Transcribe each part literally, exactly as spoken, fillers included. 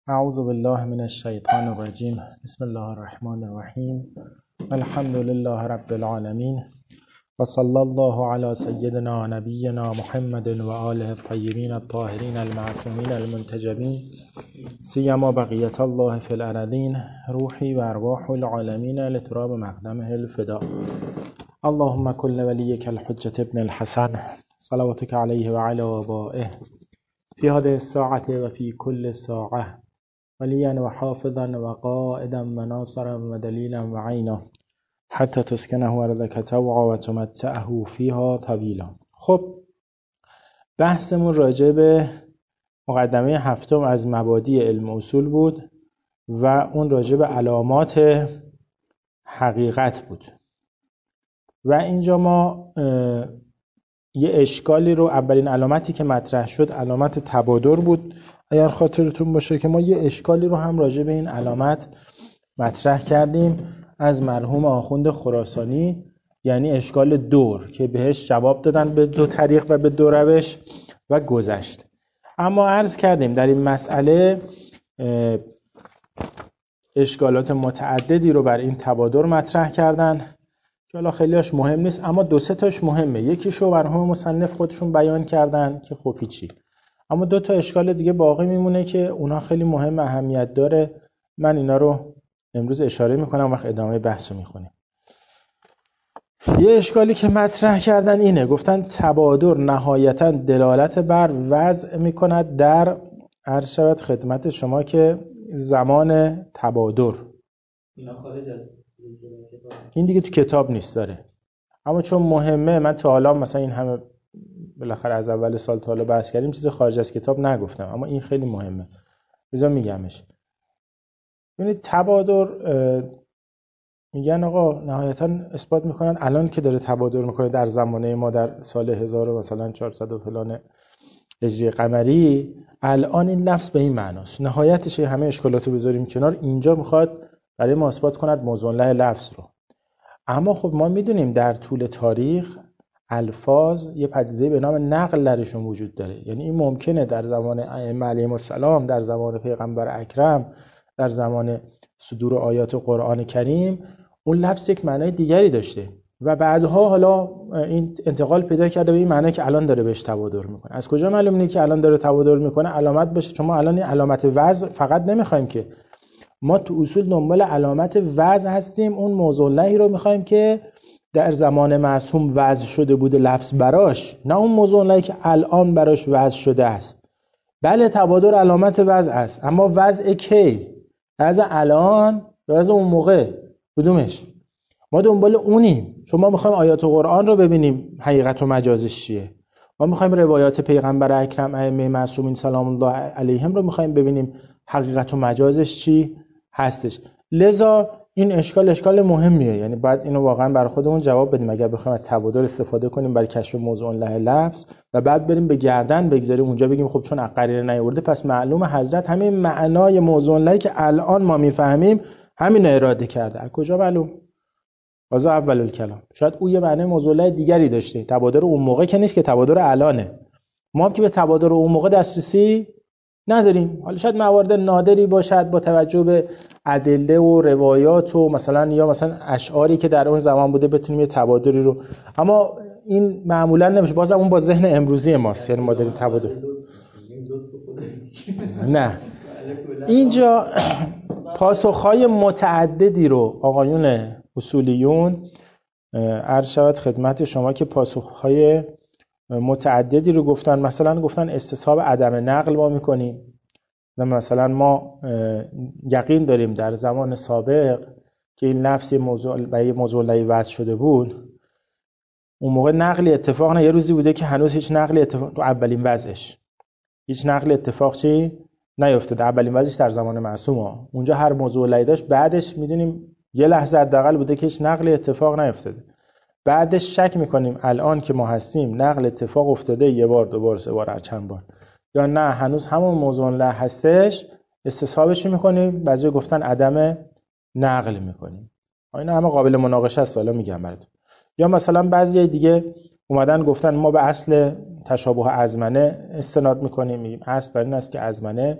اعوذ بالله من الشیطان الرجیم. بسم الله الرحمن الرحیم. الحمد لله رب العالمین و صلی الله علی سیدنا نبینا محمد و آله الطیبین الطاهرین المعصومین المنتجبین سیما بقیت الله فی الارضین روحی و ارواح العالمین لتراب مقدمه الفداء. اللهم کل ولیک الحجة ابن الحسن صلواتک علیه و علی آبائه فی هذه الساعة و فی کل ساعة ولیا و حافظا و قائدا و ناصرا و دلیلا و عینا حتی تسکنه ارضک طوعا و تمتعه فیها طویلا. خب بحثمون راجع به مقدمه هفتم از مبادی علم اصول بود و اون راجع به علامات حقیقت بود و اینجا ما یه اشکالی رو، اولین علامتی که مطرح شد علامت تبادر بود اگر خاطرتون باشه که ما یه اشکالی رو هم راجع به این علامت مطرح کردیم از مرحوم آخوند خراسانی، یعنی اشکال دور که بهش جواب دادن به دو طریق و به دو روش و گذشت. اما عرض کردیم در این مسئله اشکالات متعددی رو بر این تبادر مطرح کردن که حالا خیلیش مهم نیست، اما دو سه تاش مهمه. یکیشو مرحوم مصنف خودشون بیان کردن که خب هیچی، اما دو تا اشکال دیگه باقی میمونه که اونا خیلی مهم، اهمیت داره. من اینا رو امروز اشاره میکنم وقت ادامه بحث رو میخونیم. یه اشکالی که مطرح کردن اینه، گفتن تبادر نهایتا دلالت بر وضع میکند در عرض شود خدمت شما که زمان تبادر اینا خارج از این دیگه تو کتاب نیست داره، اما چون مهمه من تا حالا مثلا این همه بالاخره از اول سال تا حالا بحث کردیم چیز خارج از کتاب نگفتم، اما این خیلی مهمه بذار میگمش. ببینید تبادر میگن آقا نهایتا اثبات میکنن الان که داره تبادر میکنه در زمانه ما در سال هزار و مثلا چهارصد و فلان هجری قمری، الان این لفظ به این معناست. نهایتش همه اشکالاتو بذاریم کنار، اینجا میخواد برای ما اثبات کند موضوع له لفظ رو. اما خب ما میدونیم در طول تاریخ الفاظ یه پدیده به نام نقل درشون وجود داره، یعنی این ممکنه در زمان ائمه علیهم السلام، در زمان پیغمبر اکرم، در زمان صدور آیات قرآن کریم اون لفظ یک معنای دیگری داشته و بعدها حالا این انتقال پیدا کرده به این معنی که الان داره بهش تبادر میکنه. از کجا معلوم اینه که الان داره تبادر میکنه؟ علامت بشه، چون ما الان این علامت وضع فقط نمیخوایم که، ما تو اصول دنبال علامت وضع هستیم، اون موضوع لهی رو میخوایم که در زمان معصوم وضع شده بوده لفظ براش، نه اون موضوع لهی که الان براش وضع شده است. بله تبادر علامت وضع است، اما وضع کی؟ وضع الان یا وضع اون موقع؟ کدومش؟ ما دنبال اونیم، چون ما میخوایم آیات قرآن رو ببینیم حقیقت و مجازش چیه. ما میخوایم روایات پیغمبر اکرم ائمه معصومین سلام الله علیهم رو میخوایم ببینیم حقیقت و مجازش چی هستش. لذا این اشکال اشکال مهمیه، یعنی باید اینو واقعا برای خودمون جواب بدیم اگر بخوایم از تبادر استفاده کنیم برای کشف موضوع له لفظ و بعد بریم به گردن بگذاریم اونجا بگیم خب چون قرینه نیاورده پس معلومه حضرت همین معنای موضوع له که الان ما میفهمیم همین اراده کرده. از کجا معلوم؟ واسه اول الکلام شاید او یه معنی موضوع له دیگری داشته. تبادر اون موقع که نیست که تبادر الانه. ما هم که به تبادر اون موقع دسترسی نداریم. حالا شاید موارد نادری باشد با توجه به ادله و روایات و مثلا یا مثلا اشعاری که در اون زمان بوده بتونیم یه تبادری رو، اما این معمولا نمیشه. بازم اون با ذهن امروزی ماست، یعنی ما داریم تبادر. نه اینجا پاسخهای متعددی رو آقایون اصولیون عرض شود خدمت شما که پاسخهای متعددی رو گفتن. مثلا گفتن استصحاب عدم نقل ما میکنیم، مثلا ما یقین داریم در زمان سابق که این لفظ موضوع برای موضوع له وضع شده بود، اون موقع نقلی اتفاق نه. یه روزی بوده که هنوز هیچ نقلی اتفاق تو اولین وضعش هیچ نقل اتفاق چی نیفتاده، اولین وضعش در زمان معصوم ها. اونجا هر موضوع له داشت، بعدش میدونیم یه لحظه حداقل بوده که هیچ نقلی اتفاق نیفتاده. بعدش شک میکنیم الان که ما هستیم نقل اتفاق افتاده یه بار دو بار سه بار هر چند بار، یا نه هنوز همون موضوع له هستش، استصحابش میکنیم. بعضی گفتن عدم نقل میکنیم. اینا همه قابل مناقشه است، حالا میگم براتون. یا مثلا بعضی دیگه اومدن گفتن ما به اصل تشابه ازمنه استناد میکنیم، میگیم اصل بر این است که ازمنه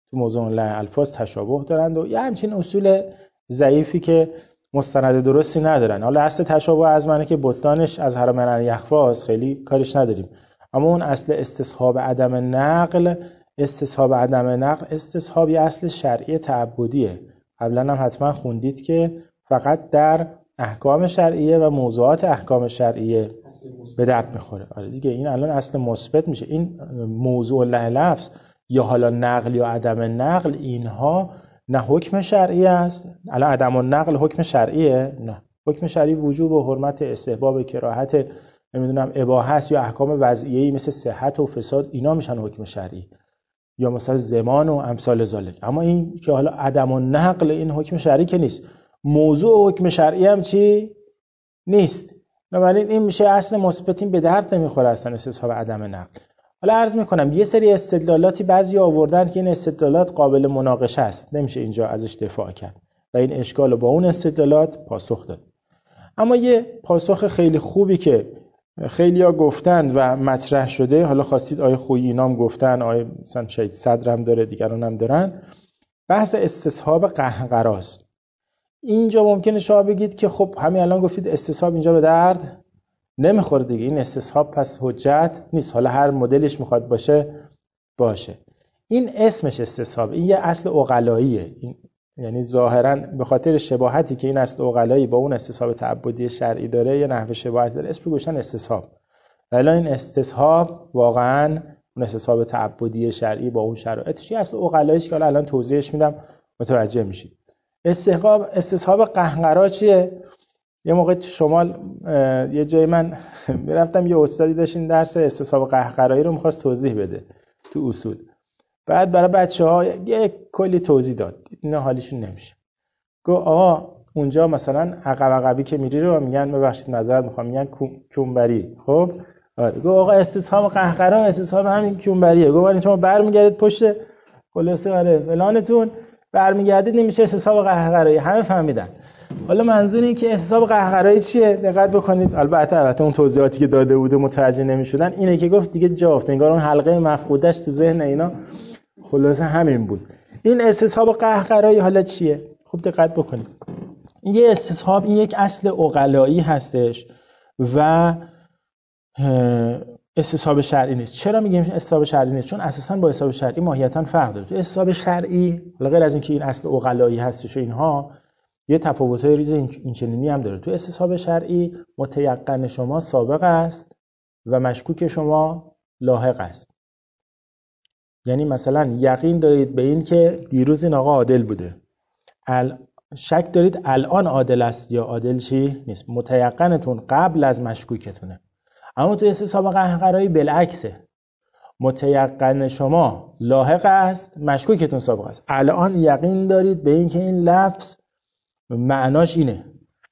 تو موضوع اونلاین الفاظ تشابه دارند و یه همچین اصول ضعیفی که مستند درستی ندارن. حالا اصل تشابه از منه که بطلانش از هر من یخفاست، خیلی کارش نداریم. اما اون اصل استصحاب عدم نقل، استصحاب عدم نقل استصحاب یه اصل شرعی تعبدیه. قبلا هم حتما خوندید که فقط در احکام شرعیه و موضوعات احکام شرعیه به درد میخوره. آره دیگه این الان اصل مثبت میشه. این موضوع لفظ یا حالا نقل یا عدم نقل، اینها نه حکم شرعی است. الان عدم النقل حکم شرعیه؟ نه. حکم شرعی وجوب و حرمت، استحباب، کراهت، نمیدونم اباحه یا احکام وضعیه‌ای مثل صحت و فساد، اینا میشن حکم شرعی، یا مثلا زمان و امثال ذالک. اما این که حالا عدم النقل، این حکم شرعی که نیست. موضوع حکم شرعی هم چی نیست. بنابراین این میشه اصل مثبتین به درد نمیخوره اصلا استصحاب عدم نقل. حالا عرض میکنم یه سری استدلالاتی بعضی آوردن که این استدلالات قابل مناقشه است، نمیشه اینجا ازش دفاع کرد و این اشکال رو با اون استدلالات پاسخ داد. اما یه پاسخ خیلی خوبی که خیلی‌ها گفتند و مطرح شده، حالا خواستید آیه خویی اینام گفتن، آیه مثلا شهید صدر هم داره، دیگران هم دارن، بحث استصحاب قهقراست. اینجا ممکنه شما بگید که خب همین الان گفتید استصحاب اینجا به درد نمیخوره دیگه، این استصحاب پس حجت نیست، حالا هر مدلش میخواد باشه باشه. این اسمش استصحاب، این یه اصل عقلاییه. این یعنی ظاهراً به خاطر شباهتی که این اصل عقلایی با اون استصحاب تعبدی شرعی داره، یه نحوه شباهت داره، اسم گوشن استصحاب. ولی این استصحاب واقعاً اون استصحاب تعبدی شرعی با اون شرایطش یه اصل عقلاییش که الان توضیحش میدم متوجه میشید. استحقاق استصحاب قهقرا چیه؟ یه موقع تو شمال یه جای من میرفتم، یه استادی داشت این درس استصحاب قهقرایی رو می‌خواست توضیح بده تو اصول. بعد برای بچه‌ها یه کلی توضیح داد، اینا حالیشون نمیشه. گفت آقا اونجا مثلا عقب عقبی که میری رو میگن، ببخشید معذرت میخوام، میگن کونبری. خب آره، گفت آقا استصحاب قهقرا استصحاب همین کونبریه. گفت ولی شما برمیگردید پشت خلاصه آره فلانتون، برمیگردید نمیشه استصحاب قهقرایی. همه فهمیدن. حالا منظور این که استصحاب قهقرایی چیه؟ دقت بکنید. البته البته اون توضیحاتی که داده بوده متوجه نمیشدن، اینه که گفت دیگه جا افت، انگار اون حلقه مفقودش تو ذهن اینا خلاصه همین بود. این استصحاب قهقرایی حالا چیه؟ خوب دقت بکنید. این یه استصحاب، این یک اصل عقلایی هستش و استصحاب شرعی نیست. چرا میگیم استصحاب شرعی نیست؟ چون اساساً با استصحاب شرعی ماهیتاً فرق داره. تو استصحاب شرعی غیر از اینکه این اصل عقلایی هستش و اینها، یه تفاوت‌های ریز این چنینی هم داره. تو استصحاب شرعی متیقن شما سابق است و مشکوک شما لاحق است. یعنی مثلا یقین دارید به این که دیروز این آقا عادل بوده، ال... شک دارید الان عادل است یا عادل چی نیست. متیقنتون قبل از مشکوکتونه. اما تو استصحاب قهقرایی بالعکسه، متیقن شما لاحق است، مشکوکتون سابق است. الان یقین دارید به این که این لفظ معناش اینه.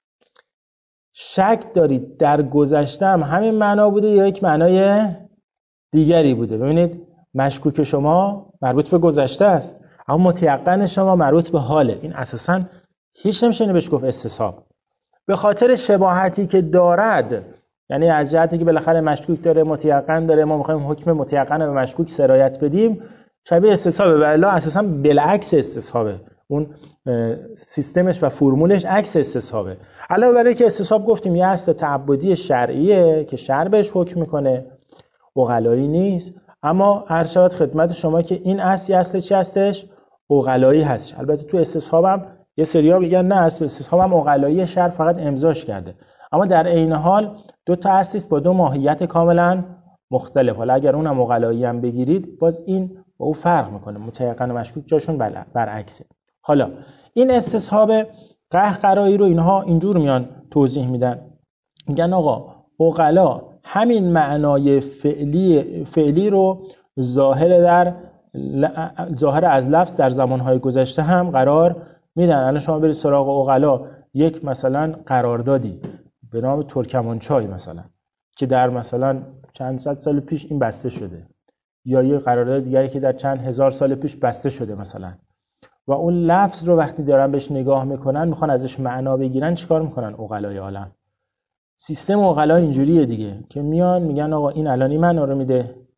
شک دارید در گذشته هم همین معنا بوده یا یک معنای دیگری بوده. ببینید مشکوک شما مربوط به گذشته است، اما متیقن شما مربوط به حاله. این اساساً هیچ نمیشه اینو بهش گفت استصحاب، به خاطر شباهتی که دارد. یعنی از جهتی که بالاخره مشکوک داره، متیقن داره، ما میخوایم حکم متیقن به مشکوک سرایت بدیم، شبیه استصحابه. ولی اساساً بالعکس استصحابه، اون سیستمش و فرمولش عکس استصحابه. علاوه بر اینکه استصحاب گفتیم یه اصل تعبدی شرعیه که شرع بهش حکم میکنه، عقلایی نیست. اما هر شود خدمت شما که این اصل اصل چی هستش؟ عقلایی هستش. البته تو استصحاب هم یه سریا میگن نه، اصل استصحاب هم عقلایی، شرع فقط امضاش کرده. اما در عین حال دو تا اصل با دو ماهیت کاملا مختلف. حالا اگر اونم عقلایی هم بگیرید، باز این با اون فرق میکنه. متیقن و مشکوک جاشون برعکسه. حالا این استصحاب قهقرایی رو اینها اینجور میان توضیح میدن، میگن آقا عقلا همین معنای فعلی فعلی رو ظاهر در ظاهر از لفظ در زمانهای گذشته هم قرار میدن. الان شما برید سراغ عقلا، یک مثلا قراردادی به نام ترکمانچای مثلا که در مثلا چند صد سال پیش این بسته شده، یا یه قرارداد دیگری که در چند هزار سال پیش بسته شده مثلا، و اون لفظ رو وقتی دارن بهش نگاه میکنن، میخوان ازش معنا بگیرن، چیکار میکنن عقلای عالم؟ سیستم عقلا اینجوریه دیگه که میان میگن آقا این الان این معنا رو میده،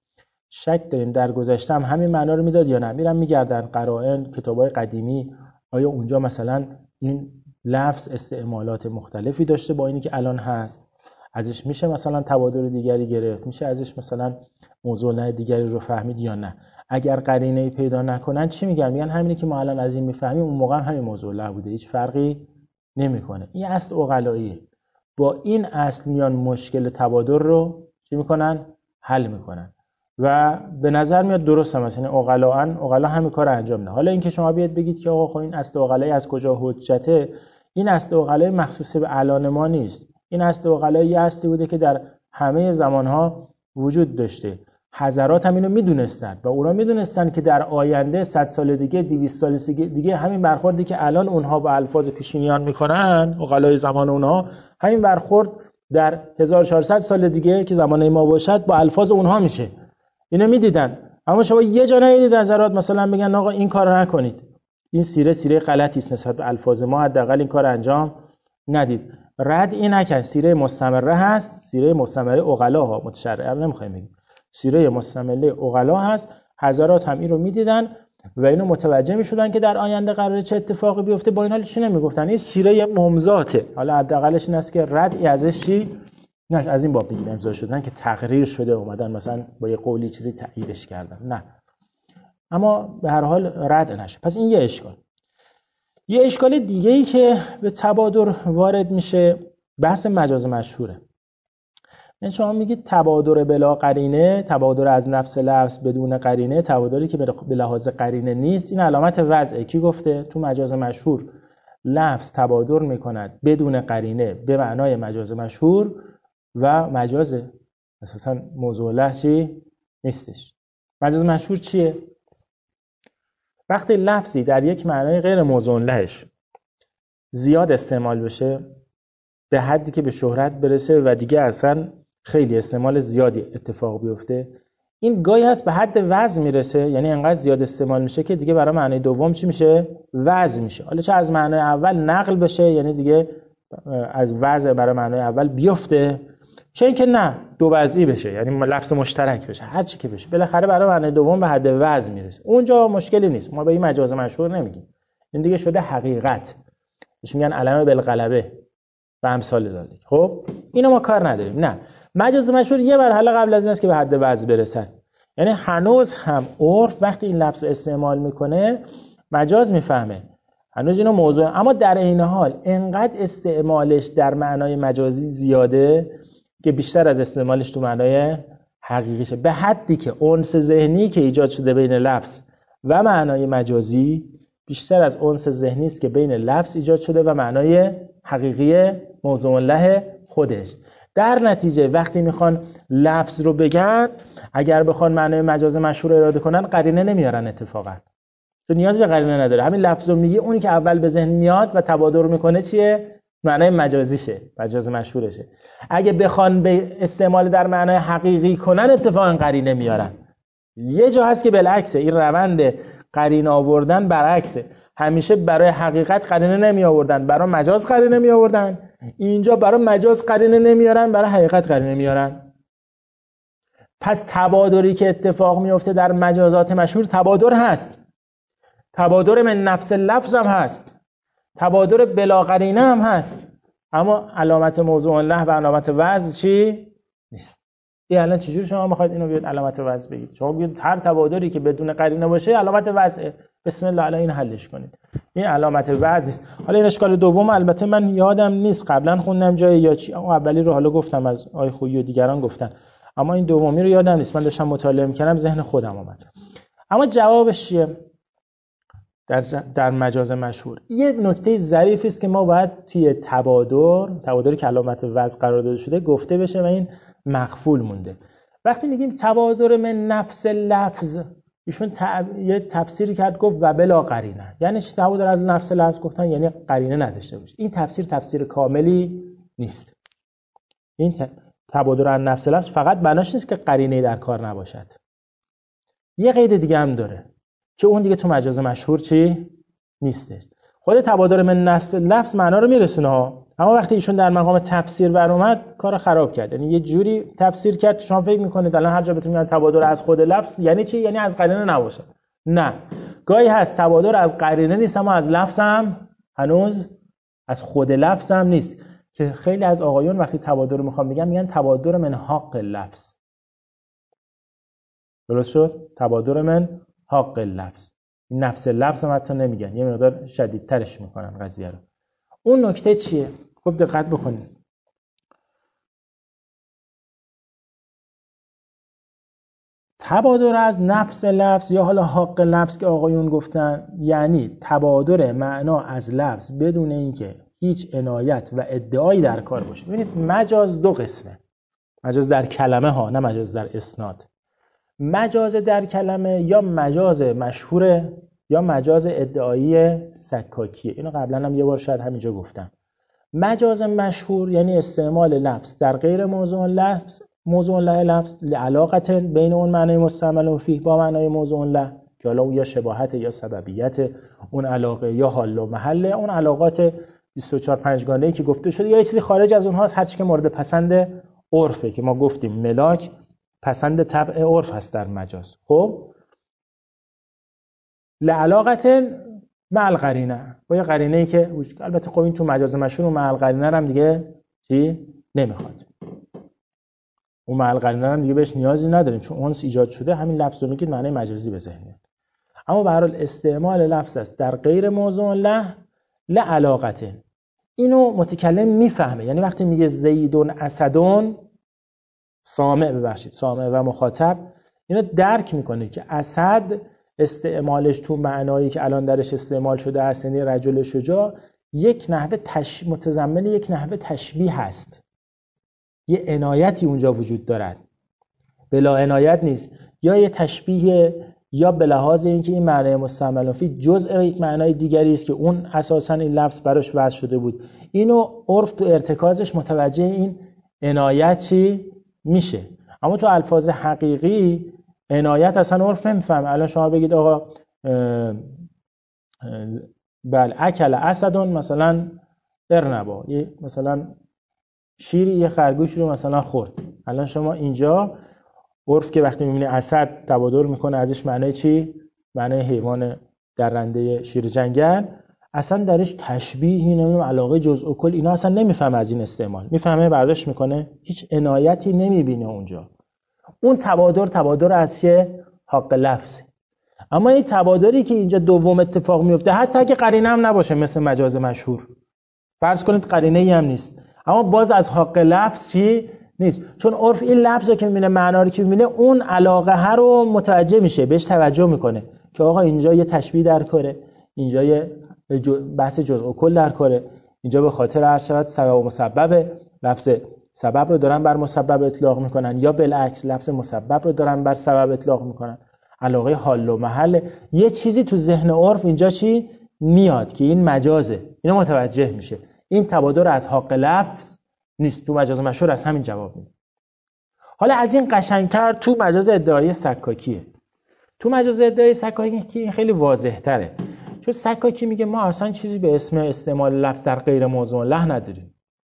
شک داریم در گذشته هم همین معنا رو میداد یا نه. میرن میگردن قرائن، کتابای قدیمی، آیا اونجا مثلا این لفظ استعمالات مختلفی داشته با اینی که الان هست، ازش میشه مثلا تبادل دیگری گرفت، میشه ازش مثلا موضوع دیگری رو فهمید یا نه. اگر قرینه‌ای پیدا نکنن چی میگن؟ میگن همینی که ما الان از این میفهمیم اون موقع هم همین موضوع له بوده، هیچ فرقی نمیکنه. این اصل عقلاییه. با این اصل میان مشکل تبادل رو چی میکنن؟ حل میکنن و به نظر میاد درسته. مثلا عقلاً عقلا همین کارو انجام میدن. حالا اینکه شما بیاد بگید که آقا خب این اصل عقلایی از کجا حجته، این اصل عقلایی مخصوص به الان ما نیست. این اصل عقلایی اصلی بوده که در همه زمانها وجود داشته. حضرات هم اینو میدونستن و اونا میدونستن که در آینده صد سال دیگه، دویست سال دیگه همین برخوردی که الان اونها با الفاظ پیشینیان میکنن، عقلای زمان اونها، همین برخورد در هزار و چهارصد سال دیگه که زمان ما باشد با الفاظ اونها میشه. اینو میدیدن. اما شما یه جا ندیدید حضرات مثلا بگن آقا این کارو نکنید، این سیره سیره غلطی است نسبت به الفاظ ما، حداقل این کار انجام ندید. رد این نکن. سیره مستمره هست، سیره مستمره عقلا ها، متشرع نمیخوایم بگیم، سیره مستمره عقلا هست. حضرات هم این رو میدیدن و اینو متوجه میشدن که در آینده قراره چه اتفاقی بیفته. با این حال چی نمیگفتن؟ این سیره ممزاته. حالا حداقلش این است که ردی ازش چی نه از این باب بگیم امضا شدن که تقریر شده، اومدن مثلا با یه قولی چیزی تاییدش کردن، نه. اما به هر حال رد نشه. پس این یه اشکال. یه اشکال دیگه ای که به تبادر وارد میشه بحث مجاز مشهوره. یعنی شما میگید تبادر بلا قرینه، تبادر از نفس لفظ بدون قرینه، تبادری که به لحاظ قرینه نیست، این علامت وضعه. کی گفته؟ تو مجاز مشهور لفظ تبادر میکند بدون قرینه به معنای مجاز مشهور و مجاز اساسا موضوع له چی نیستش. مجاز مشهور چیه؟ وقتی لفظی در یک معنای غیر موضوع لهش زیاد استعمال بشه به حدی که به شهرت برسه و دیگه اصلا خیلی استعمال زیادی اتفاق بیفته، این گاهی هست به حد وضع میرسه، یعنی انقدر زیاد استعمال میشه که دیگه برای معنای دوم چی میشه؟ وضع میشه. حالا چه از معنای اول نقل بشه، یعنی دیگه از وضع برای معنای اول بیفته، چه اینکه نه دو وضعی بشه، یعنی لفظ مشترک بشه، هر چی که بشه بالاخره برای معنای دوم به حد وضع میرسه. اونجا مشکلی نیست، ما به این مجاز مشهور نمیگیم، این دیگه شده حقیقت، بهش میگن علامه بالغلبه و امثال ذالک. خب اینو ما کار نداریم. نه، مجاز مشهور یه مرحله قبل از این است که به حد وضع برسن. یعنی هنوز هم عرف وقتی این لفظ استعمال میکنه مجاز میفهمه، هنوز اینو موضوع، اما در این حال انقدر استعمالش در معنای مجازی زیاده که بیشتر از استعمالش تو معنای حقیقیشه، به حدی که انس ذهنی که ایجاد شده بین لفظ و معنای مجازی بیشتر از انس ذهنی است که بین لفظ ایجاد شده و معنای حقیقی موضوع له خودش. در نتیجه وقتی میخوان لفظ رو بگن، اگر بخوان معنای مجاز مشهور اراده کنن قرینه نمیارن اتفاقا، تو نیاز به قرینه نداره. همین لفظ رو میگه، اونی که اول به ذهن میاد و تبادر میکنه چیه؟ معنای مجازیشه، مجاز مشهورشه. اگه بخوان به استعمال در معنای حقیقی کنن اتفاقا قرینه میارن. یه جا هست که بالعکسه، این روند قرینه آوردن برعکسه، همیشه برای حقیقت قرینه نمی آوردن، برای مجاز قرینه می آوردن. اینجا برای مجاز قرینه نمیارن، برای حقیقت قرینه میارن. پس تبادری که اتفاق میفته در مجازات مشهور تبادر هست، تبادر من نفس لفظ هم هست، تبادر بلا قرینه هم هست، اما علامت موضوع له و علامت وضع چی نیست. این الان چجوری شما میخواید اینو بیاد علامت وضع بگید؟ شما بگید هر تبادری که بدون قرینه باشه علامت وضع، بسم الله الان این حلش کنید. این علامت وضع نیست. حالا این اشکال دوم البته من یادم نیست قبلا خوندم جای یا چی، اما اولی رو حالا گفتم از آی خویی و دیگران گفتن، اما این دومی رو یادم نیست، من داشتم مطالعه می‌کردم ذهن خودم اومد. اما جوابش چیه؟ در در مجاز مشهور یه نکته ظریفی است که ما باید توی تبادر، تبادری که علامت وضع قرار داده شده گفته بشه و این مخفول مونده. وقتی میگیم تبادر من نفس لفظ، ایشون تب... یه تفسیری کرد گفت و بلا قرینه، یعنی چی تبادر از نفس لفظ گفتن؟ یعنی قرینه نداشته باشه. این تفسیر تفسیر کاملی نیست. این ت... تبادر از نفس لفظ فقط معناش نیست که قرینه در کار نباشد، یه قید دیگه هم داره که اون دیگه تو مجاز مشهور چی نیستش. خود تبادر من نفس لفظ معنا رو میرسونه ها، اما وقتی ایشون در مقام تفسیر بر اومد کار خراب کرد. یعنی یه جوری تفسیر کرد شما فکر میکنید الان هر جا بهتون میگن تبادر از خود لفظ یعنی چی؟ یعنی از قرینه نباشه. نه، گاهی هست تبادر از قرینه نیست اما از لفظ هم هنوز از خود لفظ هم نیست، که خیلی از آقایون وقتی تبادر رو میخوام بگم میگن تبادر من حق لفظ. درست شد؟ تبادر من حق لفظ. نفس لفظ هم حتی نمیگن، یه مقدار شدیدترش میکنن قضیه رو. اون نکته چیه؟ خب دقت بکنید. تبادر از نفس لفظ یا حالا حق لفظ که آقایون گفتن، یعنی تبادر معنا از لفظ بدون اینکه هیچ عنایت و ادعایی در کار باشه. ببینید مجاز دو قسمه. مجاز در کلمه ها، نه مجاز در اسناد. مجاز در کلمه یا مجاز مشهوره یا مجاز ادعایی سکاکیه. اینو قبلا هم یه بار شاید همینجا گفتم. مجاز مشهور یعنی استعمال لفظ در غیر موضوع لفظ، موضوع له لفظ لعلاقت بین اون معنای مستعمل فیه با معنای موضوع له، که حالا اون یا شباهت یا سببیت اون علاقه یا حال و محل اون علاقات بیست و چهار پنجگانه‌ای که گفته شده، یا یه چیزی خارج از اونهاست هر چی که مورد پسند عرفه، که ما گفتیم ملاک پسند طبع عرف هست در مجاز. خب لعلاقت مع القرینه، با یه قرینه‌ای که البته خب این تو مجاز مشهور و مع القرینه هم دیگه چی نمیخواد. اون مع القرینه هم دیگه بهش نیازی نداریم چون اونس ایجاد شده، همین لفظ رو میگید معنی مجازی به ذهن میاد. اما به هر حال استعمال لفظ است در غیر موضوع له لعلاقت. اینو متکلم میفهمه، یعنی وقتی میگه زیدون اسدون، سامع ببخشید سامع و مخاطب اینو درک میکنه که اسد استعمالش تو معنایی که الان درش استعمال شده است، یعنی رجل شجاع، یک نحوه تش... متضمن یک نحوه تشبیه هست، یه عنایتی اونجا وجود دارد، بلا عنایت نیست، یا یه تشبیه یا به لحاظ اینکه این معنای مستعمل فی جزء یک معنای دیگری است که اون اساساً این لفظ براش وضع شده بود. اینو عرف تو ارتکازش متوجه این عنایت چی میشه. اما تو الفاظ حقیقی عنایت اصلا عرف نمیفهم. الان شما بگید آقا بل اکل اسدون مثلا ارنبا، مثلا شیری یه خرگوش رو مثلا خورد. الان شما اینجا عرف که وقتی میبینه اسد تبادر میکنه ازش معنی چی؟ معنی حیوان درنده شیر جنگل، اصلا درش تشبیهی نمیم علاقه جزء و کل اینا اصلا نمیفهمه از این استعمال. میفهمه برداشت میکنه، هیچ عنایتی نمیبینه اونجا. اون تبادر تبادر از چه؟ حق لفظ. اما این تبادری که اینجا دوم اتفاق میفته حتی اگه قرینه هم نباشه مثل مجاز مشهور، فرض کنید قرینه ای هم نیست، اما باز از حق لفظ چی نیست، چون عرف این لفظ رو که میبینه معنا رو که میبینه اون علاقه ها رو متوجه میشه، بهش توجه میکنه که آقا اینجا یه تشبیه در کاره، اینجا یه بحث جزء و کل در کاره، اینجا به خاطر هر شود سبب و مسبب، لفظ سبب رو دارن بر مسبب اطلاق میکنن، یا بالعکس لفظ مسبب رو دارن بر سبب اطلاق میکنن. علاقه حال و محل، یه چیزی تو ذهن عرف اینجا چی میاد که این مجازه، اینو متوجه میشه. این تبادر از حق لفظ نیست. تو مجاز مشهور از همین جواب میده. حالا از این قشنگتر تو مجاز ادعایی سکاکیه. تو مجاز ادعایی سکاکی خیلی واضح تره، چون سکاکی میگه ما اصلا چیزی به اسم استعمال لفظ در غیر موضوع له نداریم.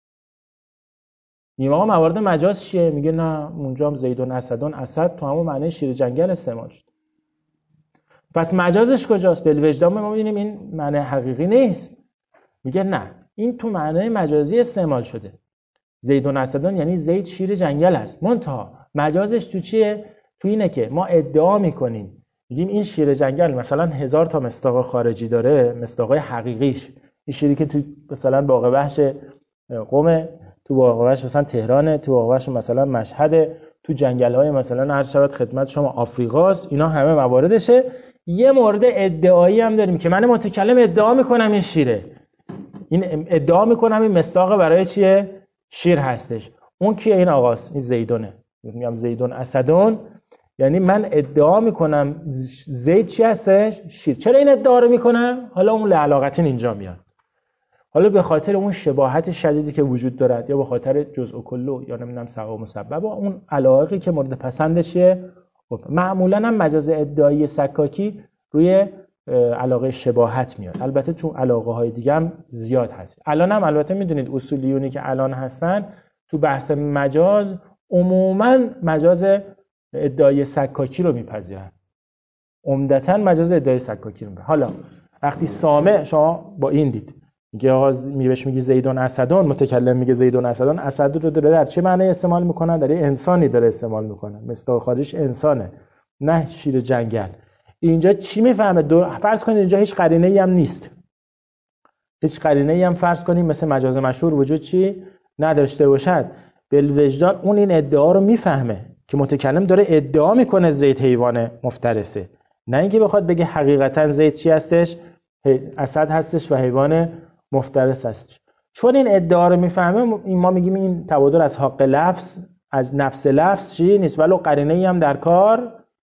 میگه آقا موارد مجاز چیه؟ میگه نه اونجا هم زیدون اسدون، اسد تو همون معنی شیر جنگل استعمال شد. پس مجازش کجاست؟ بالوجدان ما میبینیم این معنی حقیقی نیست. میگه نه این تو معنی مجازی استعمال شده. زیدون اسدون یعنی زید شیر جنگل است. منتها مجازش تو چیه؟ تو اینه که ما ادعا میکنیم میگیم این شیر جنگل مثلا هزار تا مصداق خارجی داره، مصداقای حقیقیش این شیری که تو مثلا باغ وحش قم، تو باغ وحش مثلا تهران، تو باغ وحش مثلا مشهد، تو جنگل‌های مثلا هر شبت خدمت شما آفریقاست، اینا همه مواردشه. یه مورد ادعایی هم داریم که من متکلم ادعا میکنم این شیره، این ادعا میکنم این مصداق برای چیه؟ شیر هستش. اون کیه؟ این آقاست، این زیدونه. میگم زیدون اسدون یعنی من ادعا میکنم زید چی هستش؟ شیر. چرا این ادعا رو میکنم؟ حالا اون لعلاقتین اینجا میاد. حالا به خاطر اون شباهت شدیدی که وجود دارد، یا به خاطر جزء و کلو، یا نمیدونم سبب و مسبب، و اون علاقه‌ای که مورد پسندشه. معمولا هم مجاز ادعایی سکاکی روی علاقه شباهت میاد. البته تو علاقه های دیگه هم زیاد هست. الان هم البته میدونید اصولیونی که الان هستن تو بحث مجاز عموما مجاز ادعای سکاکی رو میپذیرن. عمدتاً مجاز ادعای سکاکی رو میپذیرن. حالا وقتی سامع شما با این دید میگه آقا میبش میگی زیدون اسدون، متکلم میگه زیدون اسدون، اسد رو داره در چه معنی استعمال میکنن؟ در انسانی داره استعمال میکنن، مصداق خارجش انسانه نه شیر جنگل. اینجا چی میفهمه؟ دو... فرض کنید اینجا هیچ قرینه‌ای هم نیست، هیچ قرینه‌ای هم فرض کنید مثل مجاز مشهور وجود چی نداشته باشد، بالوجدان اون این ادعا رو میفهمه که متکلم داره ادعا میکنه زید حیوان مفترسه، نه اینکه بخواد بگه حقیقتا زید چی هستش؟ اسد هستش و حیوان مفترس هستش. چون این ادعا رو میفهمه ما میگیم این تبادر از حق لفظ، از نفس لفظ چی نیست، ولو قرینه‌ای هم در کار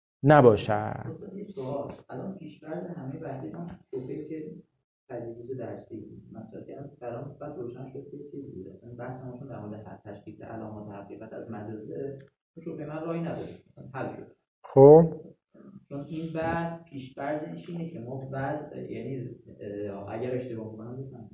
نباشد. الان پیش‌فرض همه بحثی ما توپی که تجویز درسی مثلا که برام بعد روشن شد که چیزی بود. اصلا بحث ما در مورد تشخیص علامات حقیقت از مجازه شوفی من راهی نداره، حل شد. خب چون این بحث پیش‌فرضش اینه که ما وضع، یعنی اگر اشتباه کنم بفهمم،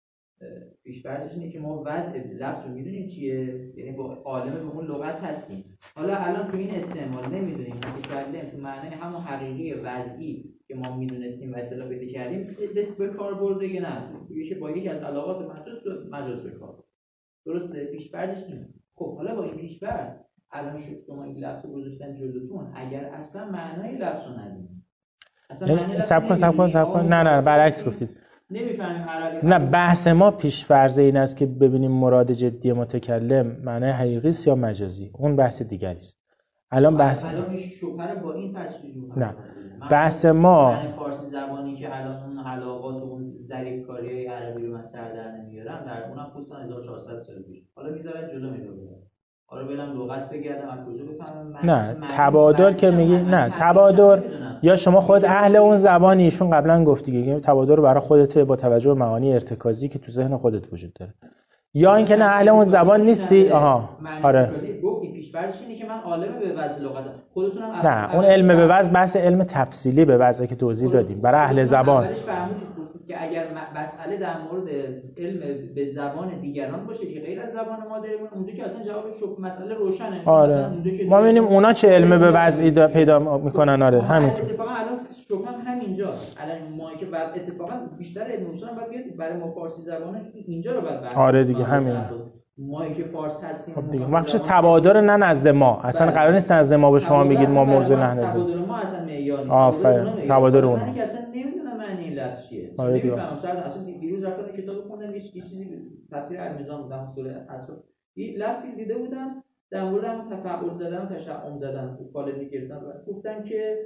پیش‌فرضش اینه که ما وضع لفظ رو میدونیم چیه، یعنی با عالم به اون لغت هستیم. حالا الان تو این استعمال نمیدونیم متکلم تو معنی همون حقیقی وضعی که ما میدونستیم و اطلاع پیدا کردیم به کار برده یا نه، میشه با یکی از علاقات مجاز مجاز به کار. درسته؟ پیش‌فرضش اینه. خب حالا با این پیش‌فرض الان شما این لفظ رو گذاشتن جلوتون، اگر اصلا معنای لفظ رو ندونید، اصلا معنی سب کن سب کن سب کن نه نه برعکس گفتید. نمیفهمیم عربی. نه بحث ما پیش‌فرض این است که ببینیم مراد جدی متکلم معنای حقیقی است یا مجازی، اون بحث دیگری است. الان بحث الان شوهر با این تشریح نه بحث ما یعنی فارسی زبانی که الان اون علاقات و اون ظریف‌کاری عربی رو من سر در نمیارم، در اونم خصوصا هزار و چهارصد سال پیش حالا میذارن جلو میذارن. حالا برم لغت بگردم از کجا بفهمم؟ نه تبادر که میگی نه تبادر یا شما خود اهل اون زبانی، ایشون قبلا گفت دیگه تبادر رو برای خودت با توجه به معانی ارتکازی که تو ذهن خودت وجود داره، یا اینکه نه اهل اون زبان نیستی. آها آره گفتی پیش‌فرضش اینه که من عالم به وضع لغت خودتون هم نه اون علم به وضع بحث علم تفصیلی به وضع که توضیح دادیم برای اهل زبان که اگر مسئله در مورد علم به زبان دیگران باشه که غیر از زبان مادریمون، اونجا که اصلا جواب شوک مسئله روشنه. آره ما می‌بینیم اونا چه علم به وضعی پیدا میکنن. آره همینطور اتفاقا الان شوک هم همینجاست. الان ما که بعد اتفاقا بیشتر علم اصول هم باید برای ما فارسی زبانه اینجا رو بعد بحث. آره دیگه همین ما که فارس هستیم خب دیگه وقتی تبادر نه نزد ما اصلا قرار نیست نزد ما به شما بگید ما موضوع نه نزد تبادر ما اصلا معیار نیست. آفرین تبادر اون من که اصلا نمیدونم معنی لفظ چیه. آره دیگه مثلا اصلا دیروز رفتم کتاب خوندم یه چیزی تفسیر المیزان بودم اصول اصل یه لفظی دیده بودم در مورد هم تفعول زدن تشعم زدن کالمی گرفتن گفتن که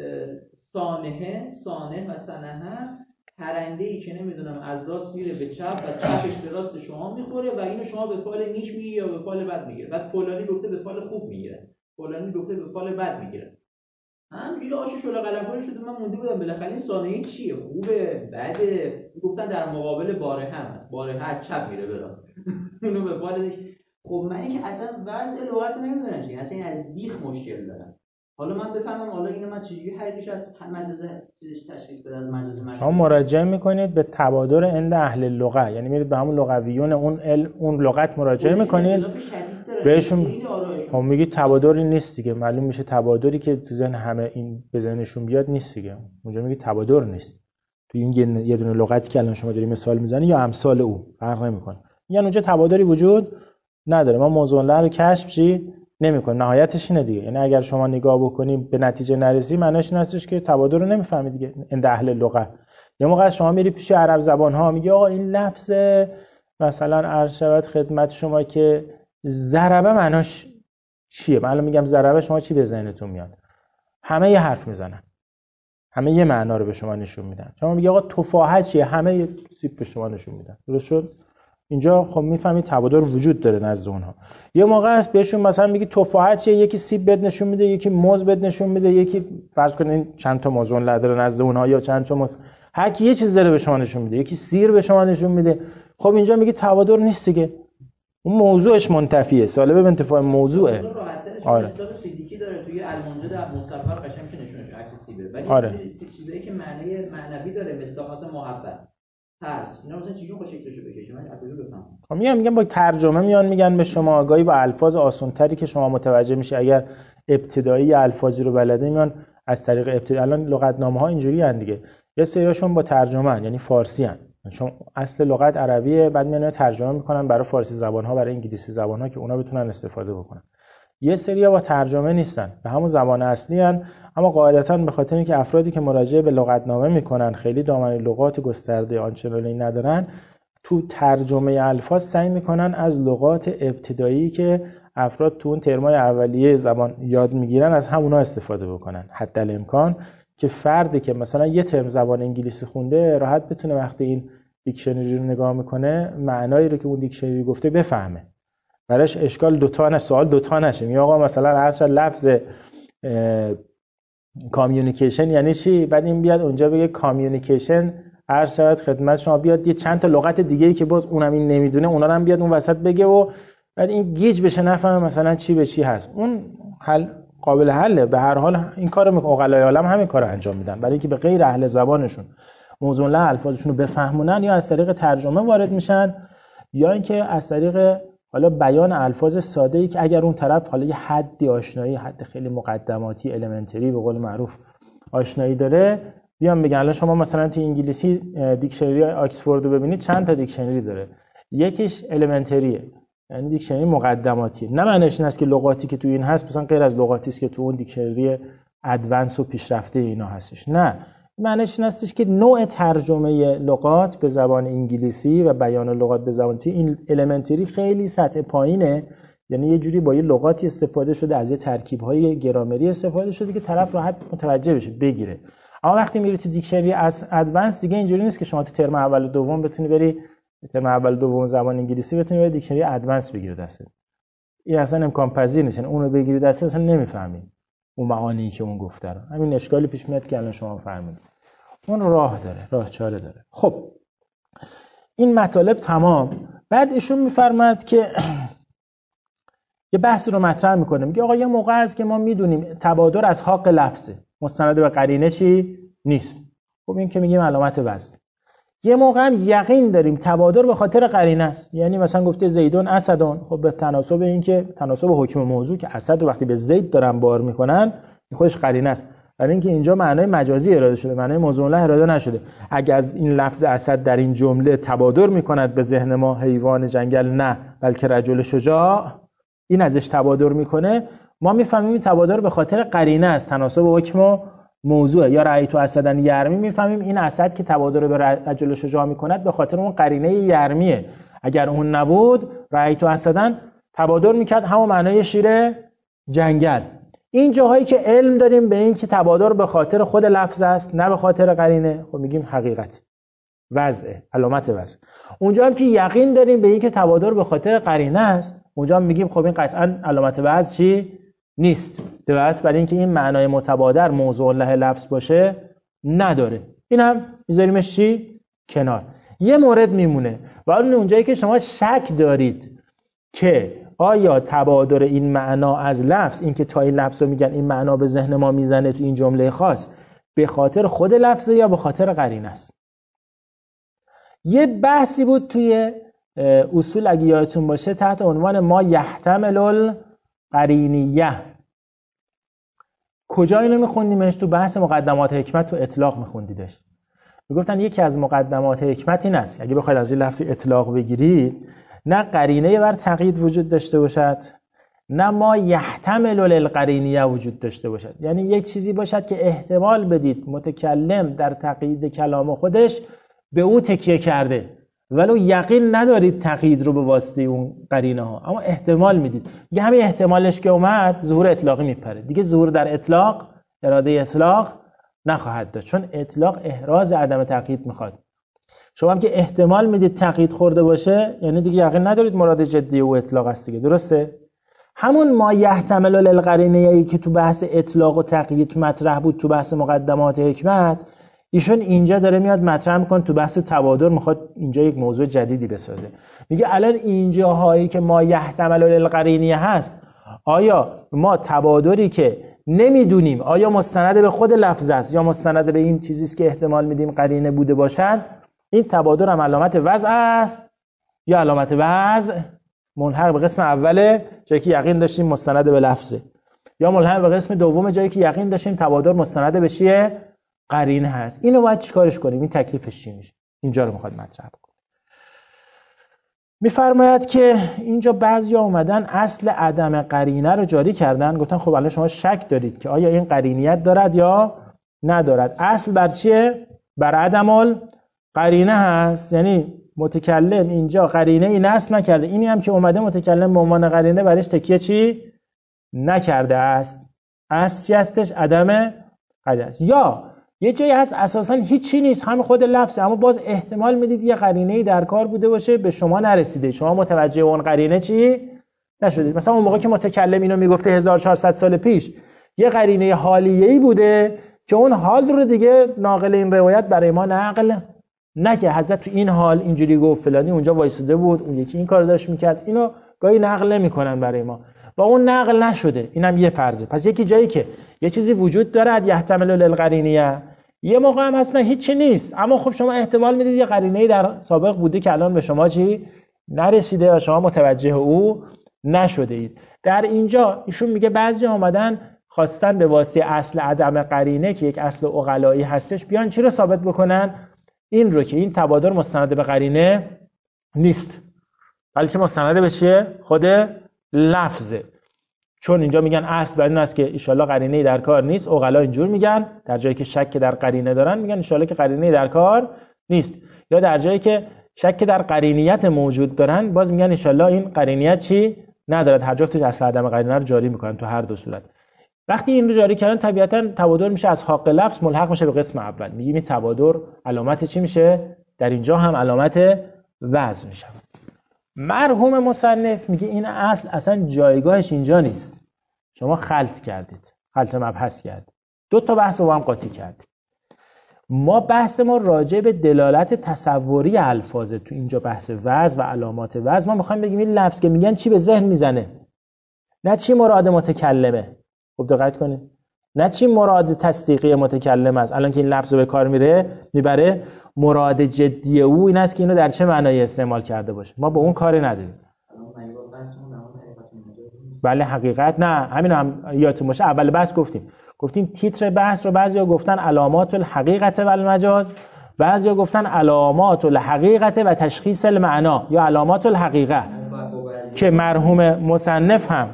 سانحه سانح و سنحه پرنده‌ای که نمیدونم از راست میره به چپ و چپش به راست شما میخوره و اینو شما به فال نیک میگی یا به فال بد میگیره. بعد فلانی گفته به فال خوب میگیره، فلانی گفته به فال بد میگیره. همینجوری آش شل قلم‌خوری شد. من مونده بودم بالاخره این ثانیه چیه؟ خوبه بده؟ گفتن در مقابل باره هم هست، باره از چپ میره به راست اونو به فال نیک. خب من اینکه اصلا وضع لغت نمیدونم چی، اصلا این از بیخ مشکل دارم. حالا من بفهمم حالا اینو من چجوری حقیقتش از مجاز چیزش تشخیص بدم. مجاز من شما مراجعه میکنید به تبادر عند اهل لغت، یعنی میرید به همون لغویون اون ال... اون لغت مراجعه میکنید بهشون هم میگید تبادری نیست دیگه. معلوم میشه تبادری که تو ذهن همه این به ذهنشون بیاد نیست دیگه. اونجا میگید تبادر نیست. تو این یه دونه لغتی که الان شما داری مثال میزنی یا امثال او فرق نمیکنه، یعنی اونجا تبادری وجود نداره. ما موضوع رو کشف چی نمی‌کنه. نهایتش اینه دیگه. یعنی اگر شما نگاه بکنیم به نتیجه نرسی معنیش این هستش که تبادر رو نمی‌فهمید دیگه عند اهل لغت. یا موقع شما میری پیش عرب زبان‌ها میگی آقا این لفظ مثلا عرض شود خدمت شما که ضربه معناش چیه؟ من الان میگم ضربه، شما چی به ذهنتون میاد؟ همه یه حرف میزنن، همه یه معنا رو به شما نشون میدن. شما میگی آقا تفاحت چیه؟ همه یه سیب به شما نشون میدن. درست شد؟ اینجا خب میفهمید تبادر وجود داره نزد اونها. یه موقع است بهشون مثلا میگی تفاحت چیه، یکی سیب بد نشون میده، یکی موز بد نشون میده، یکی فرض کنین چند تا موز اون داره نزد اونها یا چند تا موز، هر کی یه چیز داره به شما نشون میده، یکی سیر به شما نشون میده. خب اینجا میگی تبادر نیست دیگه، اون موضوعش منتفیه، سالب انتفاع موضوعه. آره فیزیکی داره توی المانجا در مصور قشنگ میشه نشونش عکس سیبه، ولی آره. چیزی چیزایی که معنی معنوی داره مثل مثلا محبت، ترس، اینا مثلا چجوری خوش شکلشو بکشه؟ من از کجا بفهمم؟ خب میگم میگم با ترجمه میان میگن به شما آگاهی با الفاظ آسان‌تری که شما متوجه میشه. اگر ابتدایی الفاظی رو بلده میان از طریق ابتدایی. الان لغتنامه‌ها اینجوری ان دیگه، یه سریاشون با ترجمه ان، یعنی فارسی ان، چون اصل لغت عربیه، بعد میان ترجمه میکنن برای فارسی زبان‌ها، برای انگلیسی زبان‌ها که اونا بتونن استفاده بکنن. یه سری‌ها با ترجمه نیستن، به همون زبان اصلی ان، اما قاعدتاً به خاطر اینکه افرادی که مراجعه به لغتنامه میکنن خیلی دامنه لغات گسترده آنچنانی ندارن، تو ترجمه الفاظ سعی میکنن از لغات ابتدایی که افراد تو اون ترمای اولیه زبان یاد میگیرن از همونا استفاده بکنن، حتی الامکان که فردی که مثلا یه ترم زبان انگلیسی خونده راحت بتونه وقتی این دیکشنری رو نگاه میکنه معنایی رو که اون دیکشنری گفته بفهمه، براش اشکال دوتا نشه، سوال دوتا نشه. میگه آقا مثلا هر چند لفظ کامیونیکیشن یعنی چی، بعد این بیاد اونجا بگه کامیونیکیشن هر شاید خدمت شما بیاد یه چند تا لغت دیگه‌ای که باز اونم این نمیدونه اونا رو هم بیاد اون وسط بگه و بعد این گیج بشه نفهمه مثلا چی به چی هست. اون حل قابل حله. به هر حال این کارو عقلای عالم همین کارو انجام میدن، برای اینکه به غیر اهل زبانشون موضوع له الفاظشون رو بفهمونن، یا از طریق ترجمه وارد میشن یا اینکه از طریق حالا بیان الفاظ ساده‌ای که اگر اون طرف حالا یه حدی آشنایی، حد خیلی مقدماتی المنتری به قول معروف آشنایی داره، بیان بگن الان شما مثلا تو انگلیسی دیکشنری آکسفورد رو ببینید چند تا دیکشنری داره، یکیش المنتریه یعنی دیکشنری مقدماتی، نه معنیش این است که لغاتی که تو این هست مثلا غیر از لغاتی است که تو اون دیکشنری ادوانس و پیشرفته اینا هستش، نه معنیش این استش که نوع ترجمه لغات به زبان انگلیسی و بیان لغات به زبان تی این المنتری خیلی سطح پایینه، یعنی یه جوری با یه لغاتی استفاده شده، از یه ترکیب‌های گرامری استفاده شده که طرف راحت متوجه بشه بگیره. اما وقتی میری تو دیکشنری از ادوانس دیگه اینجوری نیست که شما تو ترم اول و دوم بتونی بری ترم اول و دوم زبان انگلیسی بتونی بری دیکشنری ادوانس بگیری دستت. این اصلا امکان پذیر نیست، اون رو بگیری دستت اصلا نمیفهمی اون معانی که اون گفته رو. همین اشکالی پیش میاد که الان شما فهمیدید. اون راه داره، راه چاره داره. خب این مطالب تمام. بعد ایشون میفرماد که یه بحث رو مطرح میکنه، میگه آقا یه موقع است که ما میدونیم تبادر از حق لفظه، مستند به قرینه چی نیست. خب این که میگیم علامت وزن. یه موقع هم یقین داریم تبادر به خاطر قرینه است، یعنی مثلا گفته زیدون اسدون، خب به تناسب این که تناسب حکم موضوع که اسد رو وقتی به زید دارن بار میکنن خودش قرینه است، برای اینکه اینجا معنای مجازی اراده شده، معنای موضوع له اراده نشده. اگر از این لفظ اسد در این جمله تبادر میکند به ذهن ما حیوان جنگل نه بلکه رجل شجاع، این ازش تبادر میکنه، ما میفهمیم این تبادر به خاطر قرینه است، تناسب حکم و موضوع. یا رأیت اسدن یرمی، میفهمیم این اسد که تبادر به رجل شجاع میکند به خاطر اون قرینه یرمیه، اگر اون نبود رأیت اسدن تبادر میکرد همون معنای شیر جنگل. این جاهایی که علم داریم به این که تبادر به خاطر خود لفظ است نه به خاطر قرینه، خب میگیم حقیقت وضعه، علامت وضع. اونجا هم که یقین داریم به این که تبادر به خاطر قرینه است، اونجا هم میگیم خب این قطعا علامت وضع چی نیست، درست برای اینکه این معنای متبادر موضوع له لفظ باشه نداره. این هم میذاریمش چی کنار. یه مورد میمونه و اون اونجایی که شما شک دارید که آیا تبادر این معنا از لفظ، این که تا این لفظ رو میگن این معنا به ذهن ما میزنه تو این جمله خاص، به خاطر خود لفظه یا به خاطر قرینه است. یه بحثی بود توی اصول اگه یادتون باشه تحت عنوان ما یحتمل القرینیه. کجا اینو میخوندیمش؟ تو بحث مقدمات حکمت تو اطلاق میخوندیدش. میگفتن یکی از مقدمات حکمت این است اگه بخواید از این لفظ اطلاق بگیرید، نه قرینه بر تقیید وجود داشته باشد نه ما یحتمل القرینیه وجود داشته باشد، یعنی یک چیزی باشد که احتمال بدید متکلم در تقیید کلام خودش به او تکیه کرده ولو یقین ندارید تقیید رو به واسطه اون قرینه ها، اما احتمال میدید. دیگه همین احتمالش که اومد ظهور اطلاقی میپره، دیگه ظهور در اطلاق اراده اطلاق نخواهد داشت، چون اطلاق احراز عدم تقیید میخواد. شما هم که احتمال میدید تقیید خورده باشه یعنی دیگه یقین ندارید مراد جدی او اطلاق است دیگه، درسته؟ همون ما یحتمل القرینه ای که تو بحث اطلاق و تقیید مطرح بود تو بحث مقدمات حکمت، ایشون اینجا داره میاد مطرح میکنه تو بحث تبادر، میخواد اینجا یک موضوع جدیدی بسازه. میگه الان اینجاهایی که ما یحتمل القرینه هست، آیا ما تبادری که نمیدونیم آیا مستند به خود لفظ است یا مستند به این چیزی است که احتمال میدیم قرینه بوده باشد، این تبادر هم علامت وضع است یا علامت وضع ملحق به قسم اوله جایی که یقین داشتیم مستند به لفظه، یا ملحق به قسم دوم جایی که یقین داشتیم تبادر مستند به چیه؟ قرینه هست. اینو باید چیکارش کنیم؟ این تکلیفش چی میشه؟ اینجا رو میخواد مطرح کنه. میفرماید که اینجا بعضیا اومدن اصل عدم قرینه رو جاری کردن، گفتن خب الان شما شک دارید که آیا این قرینیت دارد یا ندارد. اصل بر چیه؟ بر عدم القرینه هست، یعنی متکلم اینجا قرینه ای نصب نکرده، اینی هم که اومده متکلم به عنوان قرینه برش تکیه چی نکرده است. اصل چی هستش؟ عدم قرینه است. یا یه جایی هست اساسا هیچی نیست، هم خود لفظه، اما باز احتمال میدید یه قرینه‌ای در کار بوده باشه به شما نرسیده، شما متوجه اون قرینه چی نشدید. مثلا اون موقع که متکلم اینو میگفته هزار و چهارصد سال پیش یه قرینه حالیه‌ای بوده که اون حال رو دیگه ناقل این روایت برای ما نقل نگه. حضرت تو این حال اینجوری گفت، فلانی اونجا وایساده بود، اون یکی این کارو داشت میکرد، اینو گاهی نقل نمیکنن برای ما و اون نقل نشده. اینم یه فرضه. پس یکی جایی که یه چیزی وجود دارد یحتمل للقرینیه، یه موقع هم اصلا هیچی نیست، اما خب شما احتمال میدید یه قرینه‌ای در سابق بوده که الان به شما چی نرسیده و شما متوجه او نشده اید. در اینجا ایشون میگه بعضی اومدن خواستن به واسطه اصل عدم قرینه که یک اصل عقلایی هستش بیان چی رو ثابت بکنن؟ این رو که این تبادر مستند به قرینه نیست، بلکه مستند به چیه؟ خود لفظه. چون اینجا میگن اصل بر این است که ان شاءالله قرینه‌ای در کار نیست، عقلا اینجور میگن، در جایی که شک در قرینه دارن میگن ان شاءالله که قرینه‌ای در کار نیست، یا در جایی که شک در قرینیت موجود دارن باز میگن ان شاءالله این قرینیت چی ندارد. هر جا توش اصل عدم قرینه رو جاری میکنن تو هر دو صورت. وقتی این رو جاری کردن طبیعتاً تبادر میشه از حق لفظ ملحق میشه به قسم اول. میگیم این تبادر علامت چی میشه؟ در اینجا هم علامت وضع میشه. مرحوم مصنف میگه این اصل اصلا جایگاهش اینجا نیست، شما خلط کردید، خلط مبحث کردید، دو تا بحث رو با هم قاطی کردید. ما بحث ما راجع به دلالت تصوری الفاظ، تو اینجا بحث وضع و علامات وضع. ما میخوایم بگیم این لفظ که میگن چی به ذهن میزنه، نه چی مراد متکلمه. خب دقت کنید، نه چی مراد تصدیقی متکلم است. الان که این لفظ رو به کار میره میبره، مراد جدی او این است که اینو در چه معنایی استعمال کرده باشه. ما با اون کاری نداریم. بله حقیقت نه، همین هم یادتون باشه اول بحث گفتیم گفتیم تیتر بحث رو بعضیا گفتن علامات الحقیقت و المجاز، بعضیا گفتن علامات الحقیقت و تشخیص المعنا یا علامات الحقیقه، که مرحوم مصنف هم